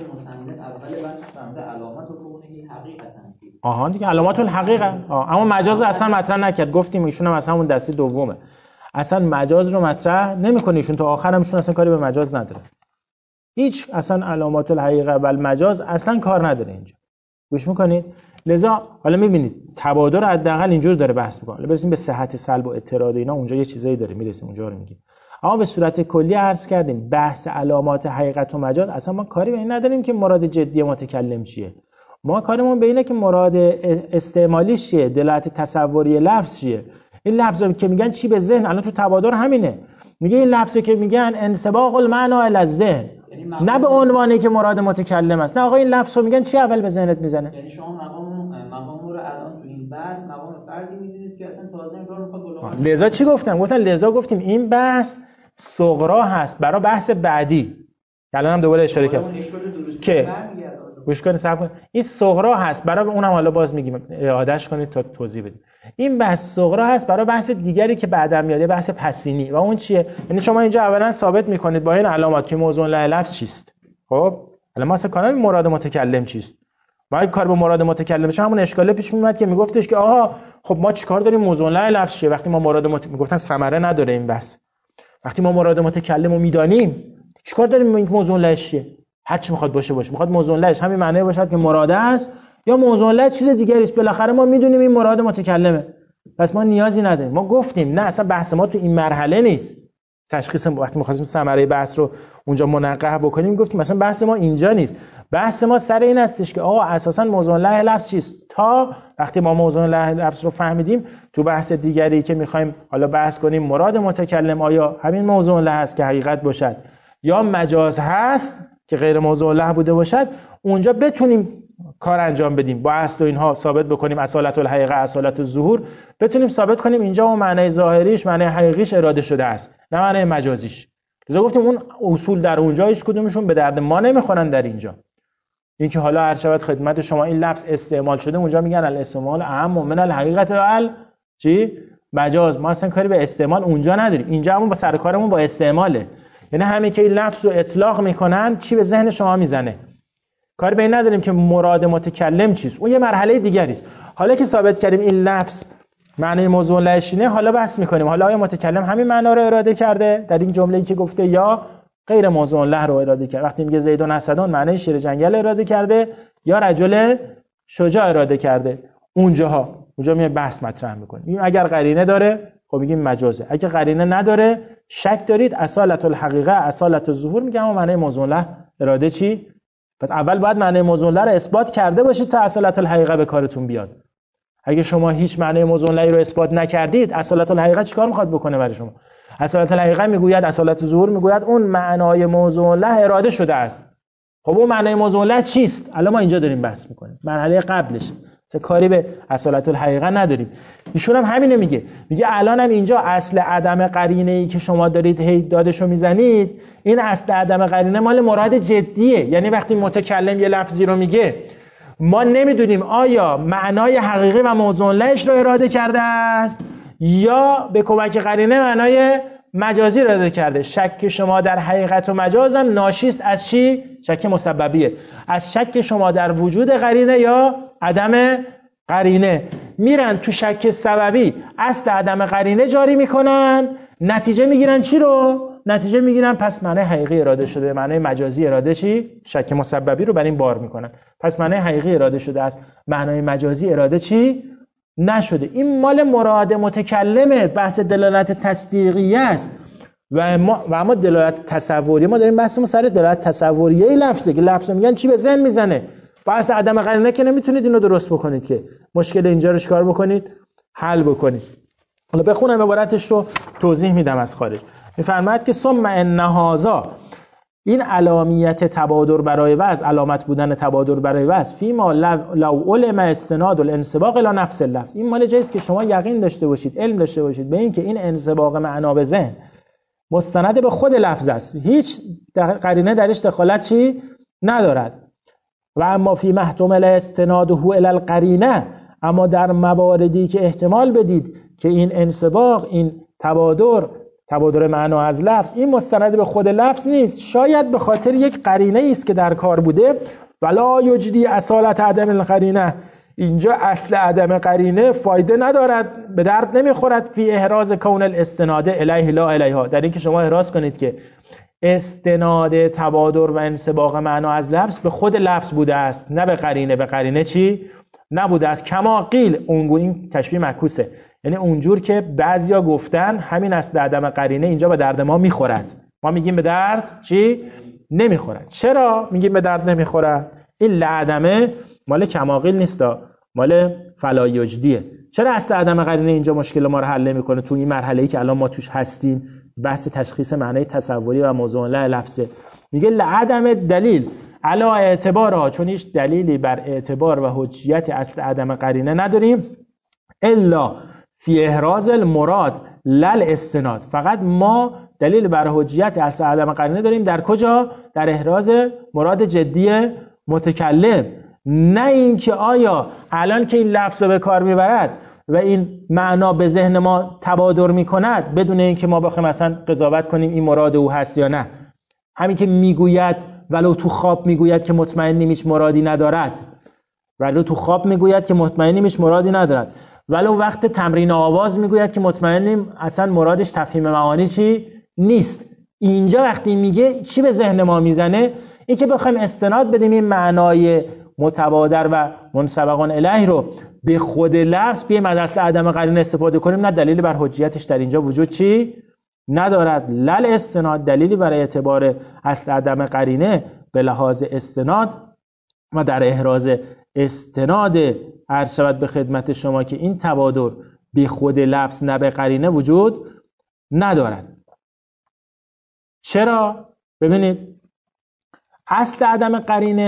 آها دیگه علامات الحقیقه. اما مجاز اصلا مطرح نکرد، گفتیم ایشون هم اصلا اون دسته دومه، اصلا مجاز رو مطرح نمیکنه ایشون، تا آخر هم ایشون اصلا کاری به مجاز نداره، هیچ اصلا علامات الحقیقه و المجاز اصلا کار نداره اینجا. گوش میکنید؟ لذا حالا میبینید تبادر حداقل اینجور داره بحث میکنه. حالا برسیم به صحت سلب و اعتراض اینا، اونجا یه چیزایی داره میرسیم اونجا رو میگیم. اما به صورت کلی عرض کردیم بحث علامات حقیقت و مجاز اصلا ما کاری به این نداریم که مراد جدی متکلم چیه. ما کارمون به اینه که مراد استعمالیش چیه، دلالت تصوری لفظ چیه. این لفظی که میگن چی به ذهن، الان تو تبادر همینه، میگه این لفظی که میگن انسباق المعنا الی الذهن، نه به عنوانی که مراد متکلم است. نه آقا این لفظو میگن چی اول به ذهنت میزنه. یعنی شما مقام مقام رو الان تو این بحث مقام فردی میدونید که اصلا تازه این راه رو میخواد. لذا چی گفتم؟ گفتن لذا گفتیم این بحث صغرا هست برای بحث بعدی. الان هم دوباره اشاره کردم که گوش کنید، صبر کنید، این صغرا هست برای اونم حالا باز میگیم اعادهش کنید تا توضیح بدیم. این بحث صغرا هست برای بحث دیگری که بعداً میاد، بحث پسینی. و اون چیه؟ یعنی شما اینجا اولا ثابت میکنید با این علامات که موضوع لفظ چیست. خب الان ما اصلا کانال مراد متکلم چیست، ما کار به مراد متکلم شه همون اشکاله پیش میاد که میگفتش که آها خب ما چیکار داریم موضوع لفظ چیه وقتی ما مراد مت... میگفتن ثمره نداره این بحث، وقتی ما مراد متکلم رو میدانیم چیکار داریم این موضوع لفظ چیه؟ هر چی میخواد باشه باشه، میخواد موضوع لفظ همین معنی باشد که مراده است یا موضوع لفظ چیز دیگری است، بالاخره ما میدونیم این مراد متکلمه، پس ما نیازی نداریم. ما گفتیم نه اصلا بحث ما تو این مرحله نیست. تشخیص وقتی می‌خواستیم ثمره بحث رو اونجا منقح بکنیم گفتیم مثلا بحث ما اینجا نیست، بحث ما سر این هستش که آقا اساسا موضوع له لفظ چیست. تا وقتی ما موضوع له لفظ رو فهمیدیم تو بحث دیگری که می‌خوایم حالا بحث کنیم مراد متکلم آیا همین موضوع له است که حقیقت باشد یا مجاز هست که غیر موضوع له بوده باشد، اونجا بتونیم کار انجام بدیم، با اصل و اینها ثابت بکنیم اصالت الحقیقه اصالت الظهور، بتونیم ثابت کنیم اینجا اون معنی ظاهریش معنی حقیقیش اراده شده است نه معنی مجازیش. لذا گفتیم اون اصول در اونجا هیچ کدومشون به درد ما نمیخورن. در اینجا اینکه حالا هر شود خدمت شما این لفظ استعمال شده، اونجا میگن الاستعمال اهم من الحقیقت و چی مجاز، ما اصلا کاری به استعمال اونجا نداریم. اینجا همون با سر کارمون با استعماله، یعنی همین که این لفظ رو اطلاق میکنن چی به ذهن شما میزنه، کاری به این نداریم که مراد متکلم چیست، اون یه مرحله دیگری است. حالا که ثابت کردیم این لفظ معنی موضوع لهشینه، حالا بحث میکنیم حالا آیا متکلم همین معنا رو اراده کرده در این جمله‌ای که گفته یا غیر موضوع له رو اراده کرده. وقتی میگه زیدون اسدون معنی شیر جنگل اراده کرده یا رجل شجاع اراده کرده، اونجاها اونجا میه بحث مطرح میکنیم. اگر قرینه داره خب میگیم مجازه، اگه قرینه نداره شک دارید اصالت الحقیقه اصالت الظهور، میگم اون معنی موضوع له اراده چی. پس اول باید معنی موضوع له رو اثبات کرده باشید تا اصالت الحقیقه به کارتون بیاد. اگه شما هیچ معنی موضوع له رو اثبات نکردید اصالت الحقیقه چیکار میخواد بکنه برای شما؟ اصالت الحقیقه میگوید اصالت الظهور میگوید اون معنای موضوع له اراده شده است. خب اون معنای موضوع له چیست؟ الان ما اینجا داریم بحث میکنیم، مرحله قبلش چه کاری به اصالت الحقیقه نداریم. ایشون هم همینه میگه، میگه الان هم اینجا اصل عدم قرینه ای که شما دارید هی دادشو میزنید، این اصل عدم قرینه مال مراد جدیه. یعنی وقتی متکلم یه لفظی رو میگه ما نمیدونیم آیا معنای حقیقی و موضوع لهش رو اراده کرده است یا به کمک قرینه معنای مجازی اراده کرده. شک شما در حقیقت و مجاز هم ناشی است از چی؟ شک مسببیه، از شک شما در وجود قرینه یا عدم قرینه. میرن تو شک سببی اصل عدم قرینه جاری میکنن، نتیجه میگیرن چی رو؟ نتیجه میگیرن پس معنی حقیقی اراده شده، معنی مجازی اراده چی؟ شک مسببی رو بر این بار میکنن. پس معنی حقیقی اراده شده است، معنی مجازی اراده چی؟ نشده. این مال مراد متکلمه، بحث دلالت تصدیقیه است و ما و اما دلالت تصوریه ما داریم بحثمون سر دلالت تصوریه لفظه که لفظ میگن چی به ذهن میزنه. بحث عدم قرینه که نمیتونید اینو درست بکنید که مشکل اینجا رو چیکار بکنید؟ حل بکنید. حالا بخونم عبارتش رو توضیح میدم از خارج. میفرماید که ثم ان هذا، این علامیت تبادر برای وضع، علامت بودن تبادر برای وضع، فیما لو علم استناد الانسباق الی نفس اللفظ، این مال جاییست که شما یقین داشته باشید، علم داشته باشید به این که این انسباق معنا به ذهن مستند به خود لفظ است، هیچ قرینه درش دخالت چی ندارد. و اما فی محتمل استناده الی القرینه، اما در مواردی که احتمال بدید که این انسباق، این تبادر تبادر معنا از لفظ این مستند به خود لفظ نیست، شاید به خاطر یک قرینه است که در کار بوده. ولا یجدی اصالت عدم القرینه، اینجا اصل عدم قرینه فایده ندارد، به درد نمیخورد. فی احراز کون الاستناد الیه لا الیها، در اینکه شما احراز کنید که استناد تبادر و انسباق معنا از لفظ به خود لفظ بوده است نه به قرینه. به قرینه چی نبوده است. کما قیل، اونگو این تشبیه معکوسه، یعنی اونجور که بعضیا گفتن همین اصل عدم قرینه اینجا به درد ما میخورد، ما میگیم به درد چی نمیخورد. چرا میگیم به درد نمیخورد؟ این لعدمه مال کما قیل نیستا، مال فلا یجدیه. چرا اصل عدم قرینه اینجا مشکل ما رو حل نمیکنه تو این مرحله‌ای که الان ما توش هستیم، بحث تشخیص معنی تصوری و موضوع له لفظه؟ میگه لعدم دلیل علا اعتبارها، چون هیچ دلیلی بر اعتبار و حجیت اصل عدم قرینه نداریم، الا فی احراز المراد لل استناد، فقط ما دلیل بر حجیت اصل عدم قرینه داریم در کجا؟ در احراز مراد جدی متکلم، نه اینکه آیا الان که این لفظ رو به کار میبرد و این معنا به ذهن ما تبادر میکند بدون اینکه ما بخوایم مثلا قضاوت کنیم این مراد او هست یا نه. همین که میگوید ولو تو خواب میگوید که مطمئنیم هیچ مرادی ندارد، ولو تو خواب میگوید که مطمئنیم هیچ مرادی ندارد، ولو وقت تمرین آواز میگوید که مطمئنیم اصلا مرادش تفهیم معانی چی نیست. اینجا وقتی میگه چی به ذهن ما میزنه؟ این که بخوایم استناد بدیم این معنای متبادر و منسبقان الیه رو به خود لفظ بیایم از اصل عدم قرینه استفاده کنیم، نه دلیلی بر حجیتش در اینجا وجود چی ندارد. لل استناد، دلیلی برای اعتبار اصل عدم قرینه به لحاظ استناد و در احراز استناد عرض شود به خدمت شما که این تبادر به خود لفظ نه به قرینه وجود ندارد. چرا؟ ببینید اصل عدم قرینه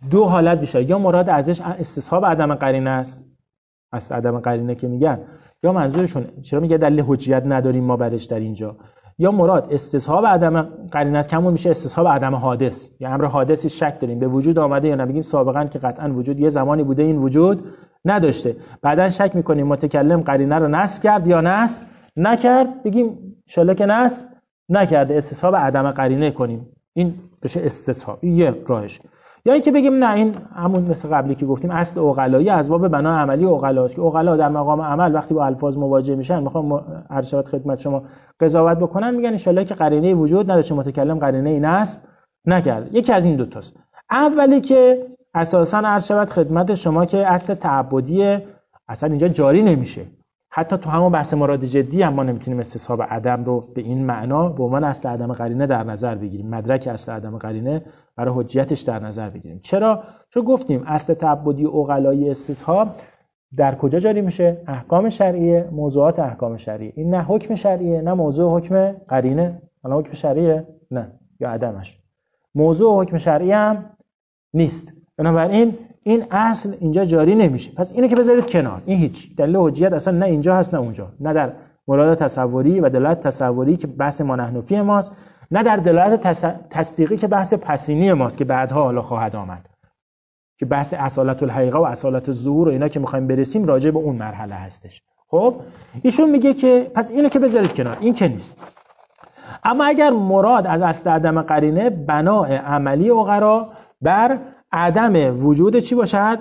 دو حالت بیشتر، یا مراد ازش استصحاب عدم قرینه است، اصل عدم قرینه که میگن، یا منظورشون چرا میگه دلیل حجیت نداریم ما برش در اینجا، یا مراد استصحاب عدم قرینه است که همون میشه استصحاب عدم حادث، یا امر حادثی شک داریم به وجود آمده یا نه، بگیم سابقا که قطعا وجود یه زمانی بوده این وجود نداشته، بعدن شک میکنیم متکلم قرینه رو نصب کرد یا نصب نکرد، بگیم ان شاءالله که نصب نکرده، استصحاب عدم قرینه کنیم، این بشه استصحاب، این یه راهش. یا اینکه بگیم نه این همون مثل قبلی که گفتیم اصل عقلایی اسباب بنا عملی عقلاست که عقلا در مقام عمل وقتی با الفاظ مواجه میشن میخوام هر شبت خدمت شما قضاوت بکنن، میگن ان شاءالله که قرینه وجود نداشته، متکلم قرینه ای نصب نکرد. یکی از این دو تاست. اولی که اساساً هر شبت خدمت شما که اصل تعبدی اصلا اینجا جاری نمیشه، حتی تو همون بحث مراد جدی هم ما نمیتونیم استصحاب عدم رو به این معنا به عنوان اصل عدم قرینه در نظر بگیریم، مدرک اصل عدم قرینه برای حجیتش در نظر بگیریم. چرا؟ چون گفتیم اصل تعبدی عقلایی استصحاب در کجا جاری میشه؟ احکام شرعیه، موضوعات احکام شرعیه. این نه حکم شرعیه نه موضوع حکم قرینه. حالا حکم شرعیه نه یا عدمش، موضوع حکم شرعی هم نیست. بنابراین این اصل اینجا جاری نمیشه. پس اینو که بذارید کنار، این هیچ دلیل حجیت اصلا نه اینجا هست نه اونجا، نه در مراد تصوری و دلالت تصوری که بحث مانحنفی ماست، نه در دلالت تص... تصدیقی که بحث پسینی ماست که بعدها حالا خواهد آمد، که بحث اصالت الحقیقه و اصالت الظهور و اینا که میخوایم برسیم راجع به اون مرحله هستش. خب ایشون میگه که پس اینو که بذارید کنار، این که نیست. اما اگر مراد از اصل عدم قرینه بناء عملی عقلا بر عدم وجود چی باشد؟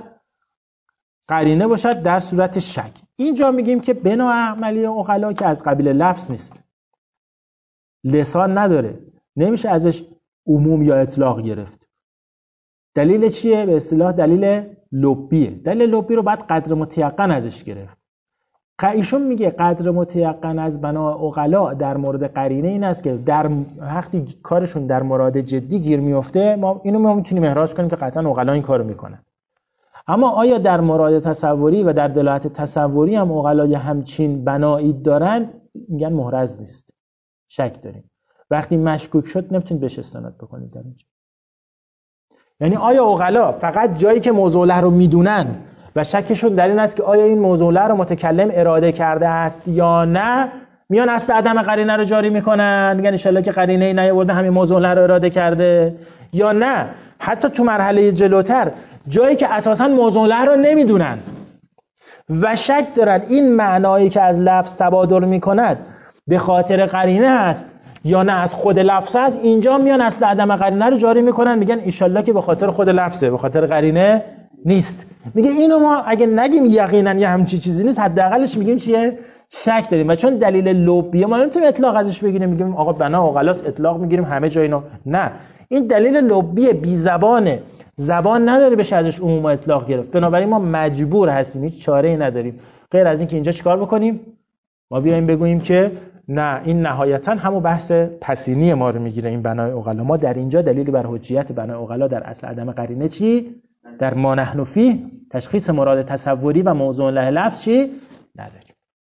قرینه باشد در صورت شک. اینجا میگیم که بنا عملی عقلا که از قبیل لفظ نیست، لسان نداره، نمیشه ازش عموم یا اطلاق گرفت. دلیل چیه؟ به اصطلاح دلیل لبیه. دلیل لبی رو باید قدر متیقن ازش گرفت. ایشون میگه قدر متیقن از بنا عقلا در مورد قرینه این است که در وقتی کارشون در مراد جدی گیر میفته، ما اینو ما میتونیم احراز کنیم که قطعا عقلا این کارو میکنن. اما آیا در مراد تصوری و در دلالت تصوری هم عقلا همچین بنایی دارن؟ میگن محرز نیست، شک داریم. وقتی مشکوک شد نمیتونید بهش استناد بکنید در اینجا. یعنی آیا عقلا فقط جایی که موضوع رو میدونن و شکشون در این است که آیا این موضوع رو متکلم اراده کرده است یا نه، میان اصل عدم قرینه رو جاری میکنن، میگن ان شاءالله که قرینه ای نیاورده همین موضوع رو اراده کرده، یا نه حتی تو مرحله جلوتر جایی که اساساً موضوع رو نمیدونن و شک دارن این معنایی که از لفظ تبادر میکند به خاطر قرینه است یا نه از خود لفظ است، اینجا میان اصل عدم قرینه رو جاری میکنن، میگن ان شاءالله که به خاطر خود لفظه، به خاطر قرینه نیست. میگه اینو ما اگه نگیم یقینا یه همچی چیزی نیست، حداقلش میگیم چیه؟ شک داریم. و چون دلیل لبیه ما نمیتونیم اطلاق ازش بگیریم، میگیم آقا بنا عقلاست اطلاق میگیریم همه جا اینو، نه، این دلیل لبیه، بی زبانه، زبان نداره بشه ازش عموم اطلاق گرفت. بنابراین ما مجبور هستیم، هیچ چاره‌ای نداریم غیر از این که اینجا چیکار بکنیم؟ ما بیایم بگوییم که نه، این نهایتا همو بحث پسینی ما رو میگیره، این بنای عقلا. ما در اینجا دلیلی بر حجیت بنای عقلا در اصل عدم قرینه چی؟ در ما نحن فیه تشخیص مراد تصوری و موضوع له لفظ چی؟ نداریم.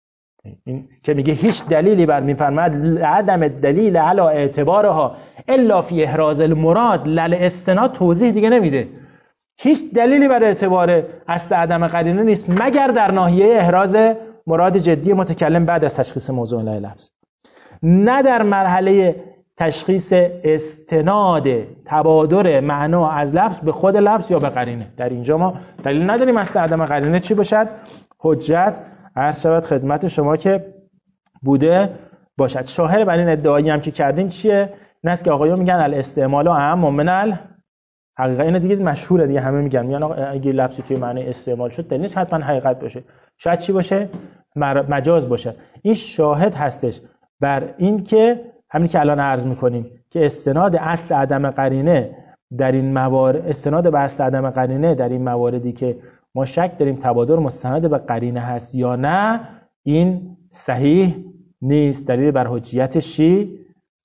این که میگه هیچ دلیلی بر میفرماد عدم دلیل علی اعتبارها الا فی احراز المراد لل استناد، توضیح دیگه نمیده. هیچ دلیلی بر اعتبار اصل عدم قرینه نیست مگر در ناحیه احراز مراد جدی متکلم بعد از تشخیص موضوع له لفظ، نه در مرحله تشخیص استناد تبادر معنا از لفظ به خود لفظ یا به قرینه. در اینجا ما دلیل نداریم اصل عدم قرینه چی باشد؟ حجت عرض شود خدمت شما که بوده باشد. شاهد بر این ادعایی هم که کردیم چیه؟ این است که آقایون میگن الاستعمال اهم من الحقیقه. اینو دیگه مشهوره دیگه، همه میگن میگن اگه لفظی توی معنی استعمال شد دلیل نیست حتما حقیقت باشه، شاید چی باشه؟ مجاز باشه. این شاهد هستش بر این که همین که الان عرض میکنیم که استناد اصل عدم قرینه در این موارد، استناد به اصل عدم قرینه در این مواردی که ما شک داریم تبادر مستند به قرینه هست یا نه، این صحیح نیست، دلیل بر حجیتشی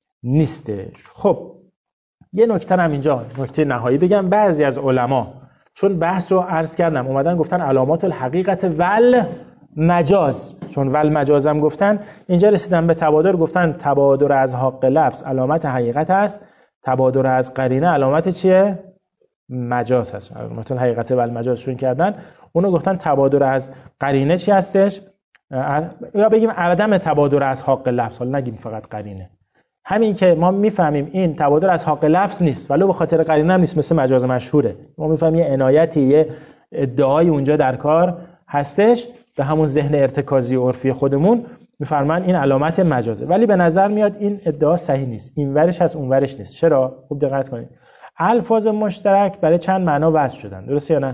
نیستش. خب یه نکته هم اینجا، نکته نهایی بگم. بعضی از علما چون بحث رو عرض کردم اومدن گفتن علامات الحقیقت ول مجاز، چون ول مجاز هم گفتن، اینجا رسیدن به تبادر، گفتن تبادر از حق لفظ علامت حقیقت است، تبادر از قرینه علامت چیه؟ مجاز هست، مثلا حقیقت و المجازشون کردن، اونو گفتن تبادر از قرینه چی هستش، یا بگیم عدم تبادر از حق لفظ، حالا نگیم فقط قرینه. همین که ما میفهمیم این تبادر از حق لفظ نیست ولو به خاطر قرینه هم نیست، مثل مجاز مشهوره، ما میفهمیم یه عنایتی، یه ادعایی اونجا در کار هستش، به همون ذهن ارتکازی و عرفی خودمون میفرمان این علامت مجازه. ولی به نظر میاد این ادعا صحیح نیست، این ورش هست اون ورش نیست. چرا؟ خوب دقت کنید، الفاظ مشترک برای چند معنا وضع شدن، درسته یا نه؟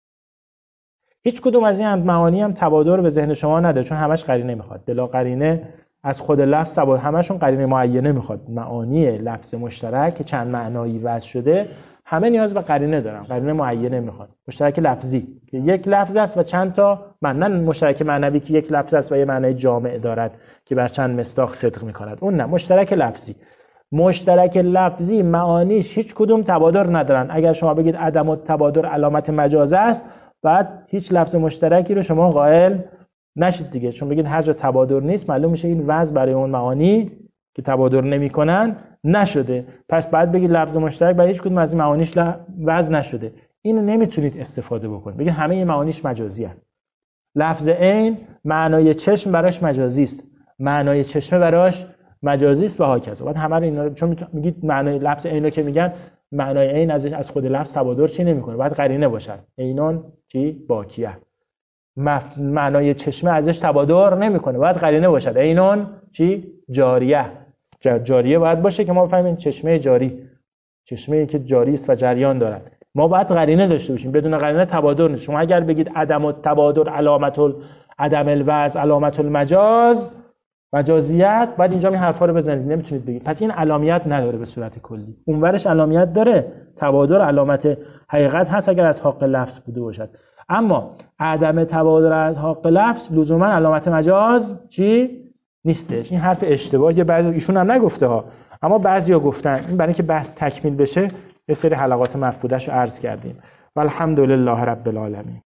هیچ کدوم از این معانی هم تبادر به ذهن شما نداره، چون همش قرینه میخواد. بلا قرینه از خود لفظ تبادر، همشون قرینه معینه میخواد. معانی لفظ مشترک که چند معنایی وضع شده همه نیاز به قرینه دارن، قرینه معینه میخواد. مشترک لفظی که یک لفظ است و چند تا معنی، نه مشترک معنوی که یک لفظ است و یه معنی جامع دارد که بر چند مصداق صدق میکند، اون نه، مشترک لفظی. مشترک لفظی معانیش هیچ کدوم تبادر ندارن. اگر شما بگید عدم تبادر علامت مجاز است، بعد هیچ لفظ مشترکی رو شما قائل نشید دیگه، چون بگید هر جا تبادر نیست معلوم میشه این وضع برای اون معانی که تبادر نمیکنن نشده، پس بعد بگید لفظ مشترک برای هیچ کدوم از این معانیش وضع نشده. اینو نمیتونید استفاده بکنید، بگید همه این معانیش مجازی هست. لفظ عین معنای چشم براش مجازی است، معنای چشمه براش مجازی است و هاکذا. بعد همه اینا رو چون میگید معنای لفظ عین رو که میگن معنای عین ازش از خود لفظ تبادر چی نمیکنه، باید قرینه باشد. عینون چی؟ باکیه. معنای چشمه ازش تبادر نمیکنه، باید قرینه باشد. عینون چی؟ جاریه. جاریه باید باشه که ما بفهمیم چشمه جاری، چشمه‌ای که جاری است و جریان دارد. ما باید قرینه داشته باشیم، بدون قرینه تبادر نیست. شما اگر بگید عدم التبادر علامت ال عدم الوضع علامت المجاز، مجازیت، بعد اینجا این حرفا رو بزنید، نمیتونید بگید. پس این علامت نداره به صورت کلی. اونورش علامت داره، تبادر علامت حقیقت هست اگر از حق لفظ بوده باشد. اما عدم تبادر از حق لفظ لزوما علامت مجاز چی نیستش. این حرف اشتباهیه، بعضی ایشون هم نگفته ها، اما بعضیا گفتن. این برای اینکه بحث تکمیل بشه یه سری حلقات مفقودش رو عرض کردیم. والحمدلله رب العالمین.